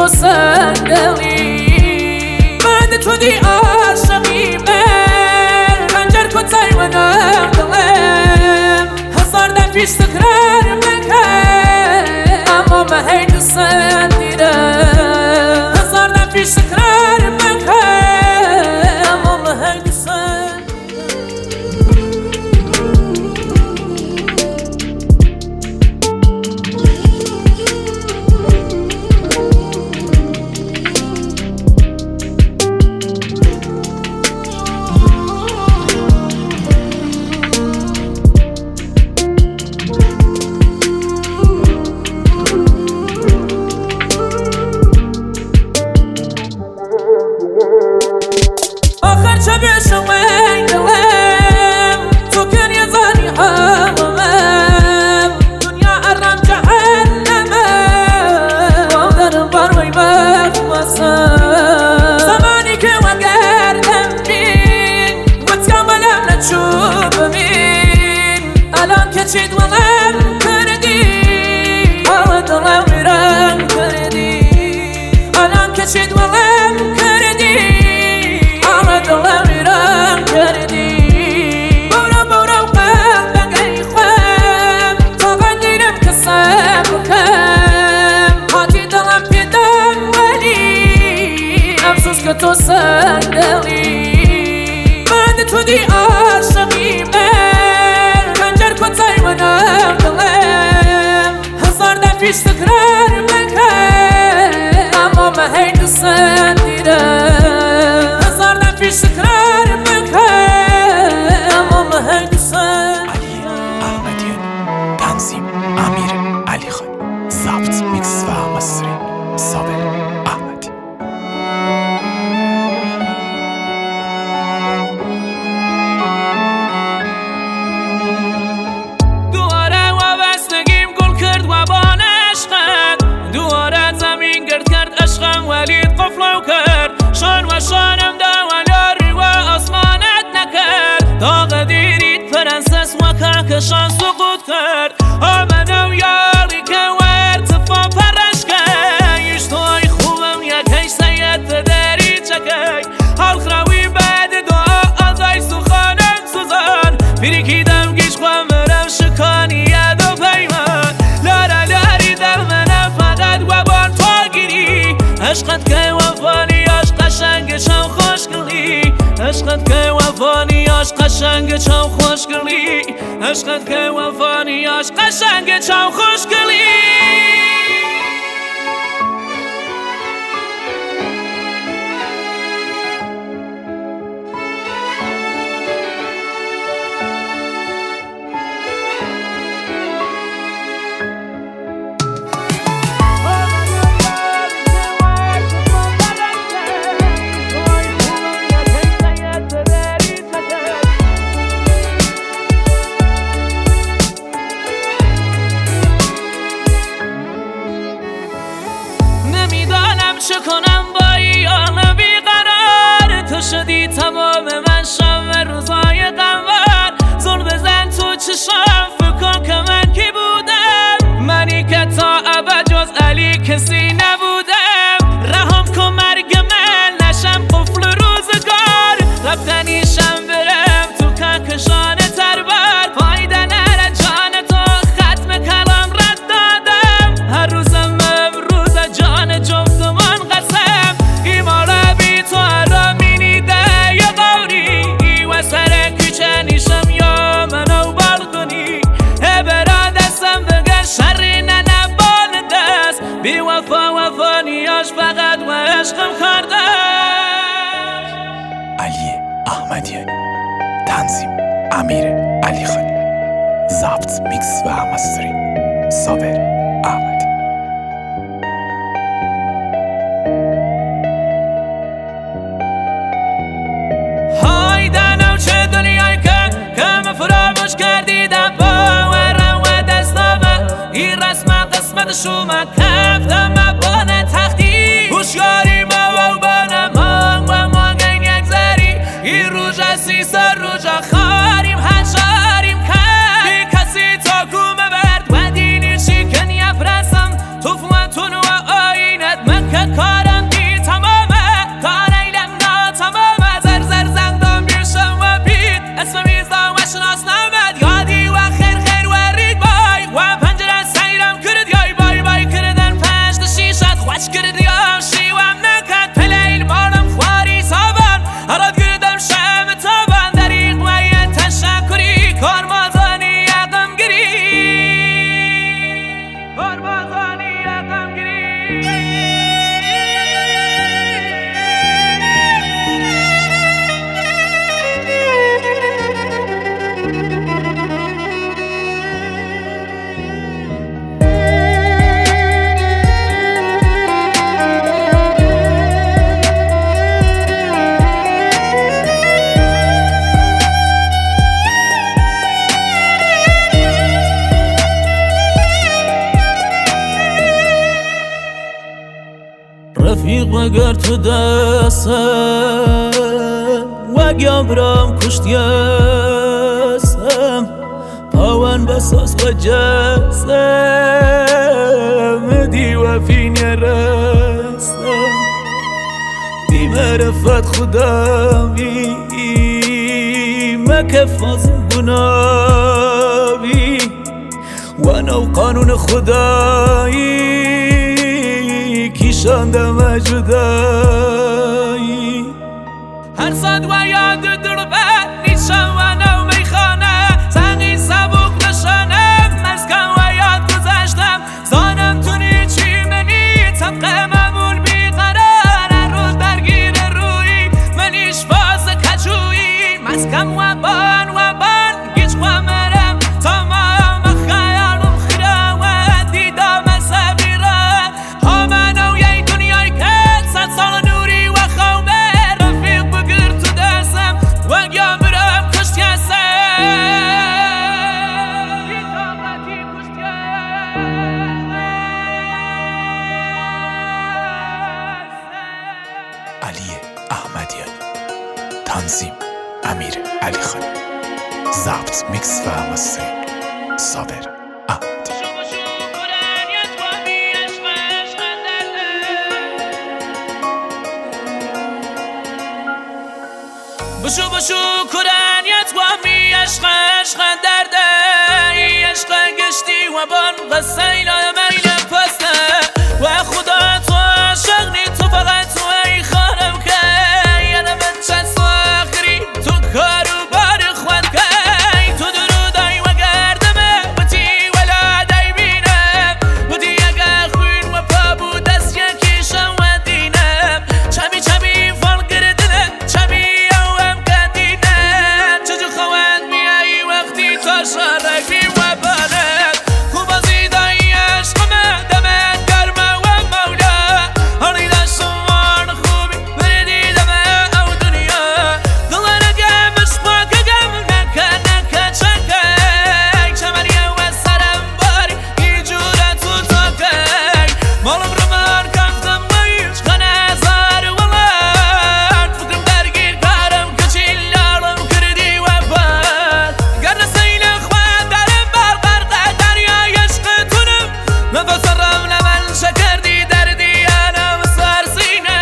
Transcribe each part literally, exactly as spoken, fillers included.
تو صندلی من تو دی عاشقی من خنجر کتای منم دلم هزار دم پیش تکرار بکن اما من هی دوستم دیدم هزار دم پیش تکرار بکن اما من هی دوستم چه بشم این دلم تو کن یه زنی همم دنیا ارم جهنمه مادرم بروی مخمسم زمانی که وگردم بین گوت کاملم نچوب بین الان که چید ولم کردی آه دلم میرم کردی الان که چید ولم کردی دلم میرم کردی برو برو قلبم ای خوام تا قدیرم که صبر کم حاتی دلم پیدم ولی افسوس که تو صندلی من تو دی عاشقی من خنجر کتای منم دلم هزار دم پیش تکرار بکن اما من هی دوستم دیدم پیش تکرار بکن اما من دوستم علی احمدیان تنظیم امیر علی خان ضبط میکس و مستری صابر احمدی دواره وابستگیم گل کرد و بان عشقت دواره زمین گرد کرد عشقم ولی قفلو کرد شان و شانم داغ دیرید پرنسس و کهکشان سقوط کرد آمدم یاری که ارتفاع پرش کرد ایش توی خوبم یکی سید داری چکی حال خراوی بعد دعا آزای سخانم سوزان بریکیدم گیش خواه مرم شکانی ید و پیمان لارا لاری در منم فقط و بان تا گیری عشقت که وفانیاش قشنگ چم خوش کلی عشقت که وفانیاش قشنگ چم خوش کلی عشقت که وفانیاش قشنگ چم خوش کلی چه کنم با ایان بیقرار تو شدی تمام من شب روزای قمر زل بزن تو چشم فکر کن که من کی بودم منی که تا ابد جز علی کسی نبودم رحم کن مرگ من نشم قفل روزگار رفتنیشم برم تو کهکشان تربر فایده نره جان تو ختم کلام رد دادم هر روزم امروز جان جفتم بی وفا وفانیاش فقط و عشقم خورده علی احمدیانی تنظیم امیر علی خان ضبط میکس و مستری صابر احمدی های دنو چه دنیایی که کم فراموش کردیدم باورم و دستامه این رسم قسمت شما کفتم بانه تختی هوشیاری ما و بانه مانگ و مانگین یک زری این روژه سی سر روژه خاریم هنشاریم کرد بی کسی تا گومه برد و دینی شکن یفرسم توفوانتون و آینت من که وگر تو دستم وگم برم کشتیسم پاون بساس و جسم دی و فین رستم دی معرفت خداوی مکفاز گناوی و نو قانون خدایی کیشان دم جدایی هر صد و یاد در بر نیشم و نو میخانه سنگی سبک نشانم مسکن و یاد گذشتم زانم تونی چی منی طبق معمول بیقرار روز درگیر روی منیش باز کجویی مسکن و بان و بان گیج و مرم تمام خیالم خیره و دیدم سبیره ها منو یه دنیای کل صد سال نوری و خوبه رفیق بگیر تو دستم و گم برم کشتی هستم بی‌طاقتی کشتی علی احمدیانی. تنظیم امیر علی خان. ضبط میکس و مستری صابر احمدی. بشو بشو کرانیت و می عشق عشق درده ای عشق گشتی و بان قصه لا میل پسته و خدا تو عاشق نی تو فقط تو ای خانم که یعنی من چند سو آخری تو کارو بار خود که تو درودای و گردمه بودی ولادای بینم بودی اگه خوین و پا بود از یکیشم و دینم چمی چمی فال گردنه چمی شارکی و بالت خوب از ایدای عشقمه دمت گرمه و مولا هری داشتوان خوبی بردی دمه او دنیا دلانه گمش پاکه گم نکه نکه چکه چمریه و سرم باری ای جوره تو تاکه مالم رو من کفتم و ایچ خانه زار ولد فکرم درگیر کارم کچیلارم کردی و بد گرنه نفسرم لمن شکردی دردی انا مسار سینه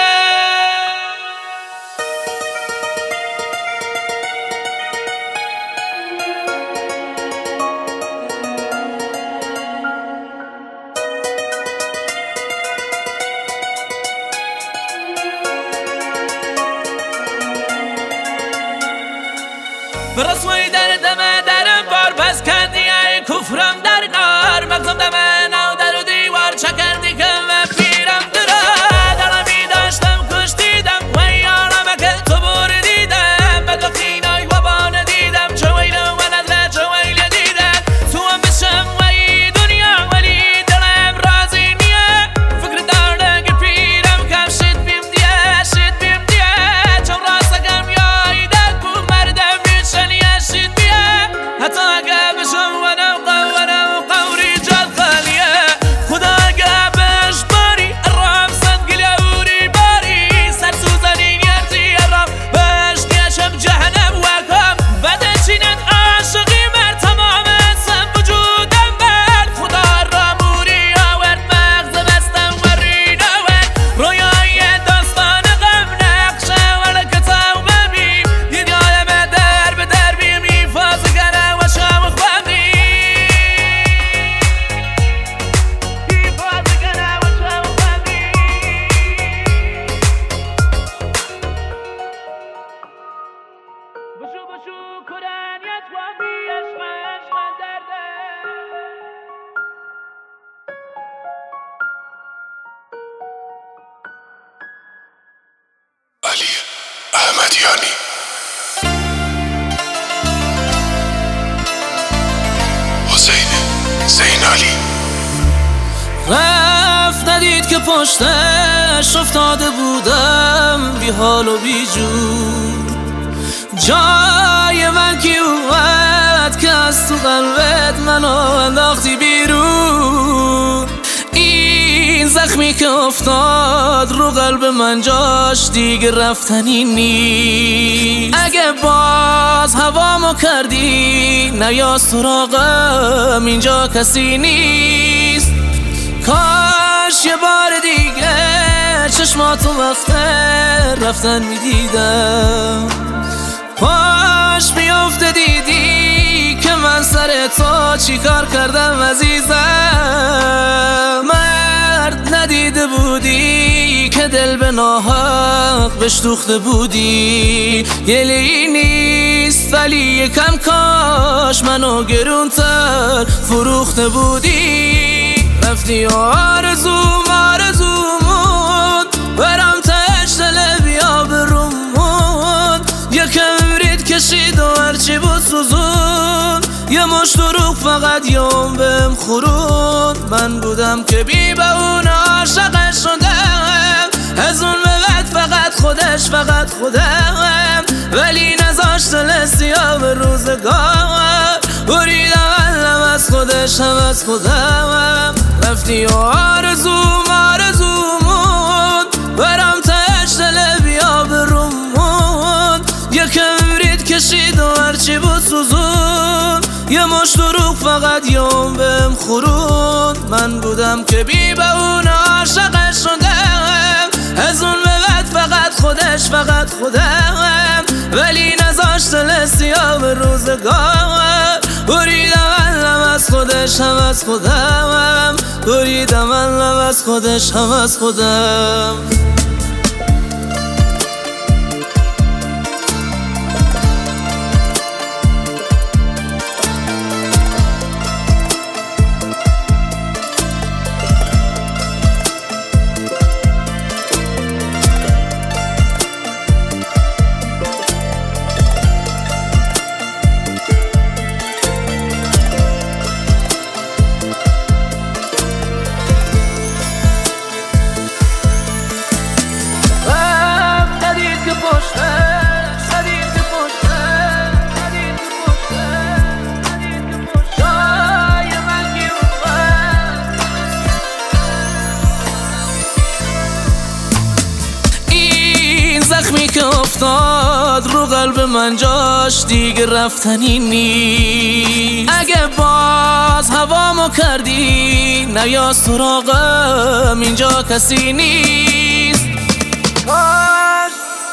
برسوی دردم درم بار پس کردی ای کفرم در نار مغزم دمه نو در و دیوار چکردی که و پیرم درا درمی داشتم کش دیدم و یارم که تو بردیدم بدبختی نای و بانه دیدم چه ویل و ندره چه ویل دیدم تو هم بشم و ای دنیا ولی دلم رازی نیه فکر دارده که پیرم کم شد بیم دیه شد بیم دیه چون راستگم یای در کو مردم بیشنیه شد بیه حتی اگه بشم و نو قوانم قوری جد خالیه خدا اگه بش باری الرام صد گلیوری باری سر سوزنی نیرزی الرام بش نیشم جهنم وکم بده چینت عاشقی مر تمام اسم وجودم بر خدا راموری آورد مغز بستم و رینه ورد رویای داستان غم نقشه ورد کتاب ببین دید یادم در به در بیم ایفاز گره و شام خوابی ایفاز گره و شام خوابی بشو بشو کرانیت و بی عشق عشق درده علی احمدیانی. حسین زینالی. رفت ندید که پشتش افتاده بودم بی حال و بی جور جای من کی اومد که از تو قلبت منو انداختی بیرون این زخم زخمی که افتاد رو قلب من جاش دیگه رفتنی نیست. اگه باز هوامو کردی نیا سراغم، اینجا کسی نیست. کاش یه بار دیگه چشماتو وقت رفتن میدیدم، پاش میافته دیدی که من سر تو چی کار کردم عزیزم. مرد ندیده بودی که دل به ناحق بهش دوخته بودی. گلی نیست ولی یکم کاش منو گرونتر فروخته بودی. رفتی آرزوم آرزومون برام تش دل بیا برومون. یکم برید کشید و هرچی بود سوزون. یه مشت دروغ فقط یوم بهم خورون. من بودم که بی به اون عاشقش شدم، از اون به بعد فقط خودش فقط خودم. ولی نذاشت دل سیاه به روزگار، بریدم علم از خودش هم از خودم. رفتی و آرزوم آرزومون برام تش دل بیا برومون. یکم برید کشید و هرچی بود سوزون. یه مشت دروغ فقط یوم بهم خورون. من بودم که بی به اون عاشقش شدم، از اون به بعد فقط خودش فقط خودم. ولی نذاشت دل سیاه به روزگار، بریدم علم از خودش هم از خودم. بریدم علم از خودش هم از خودم. زخمی که افتاد رو قلب من جاش دیگه رفتنی نیست. اگه باز هوامو کردی نیا سراغم، اینجا کسی نیست. کاش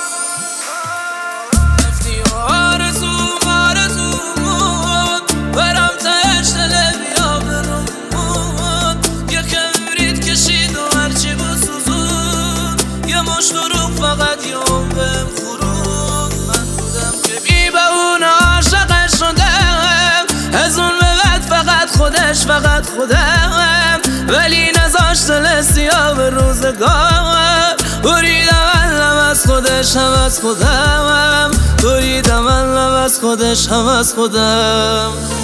رفتی و آرزوم آرزومون برام تش دل بیا برومون. یکم برید کشید و هرچی بود سوزون. یه مشت دروغ فقط یوم بهم خورون. من بودم که بی به اون عاشقش شدم، از اون به بعد فقط خودش فقط خودم. ولی نذاشت دل سیاه به روزگار، بریدم علم از خودش هم از خودم. بریدم علم از خودش هم از خودم.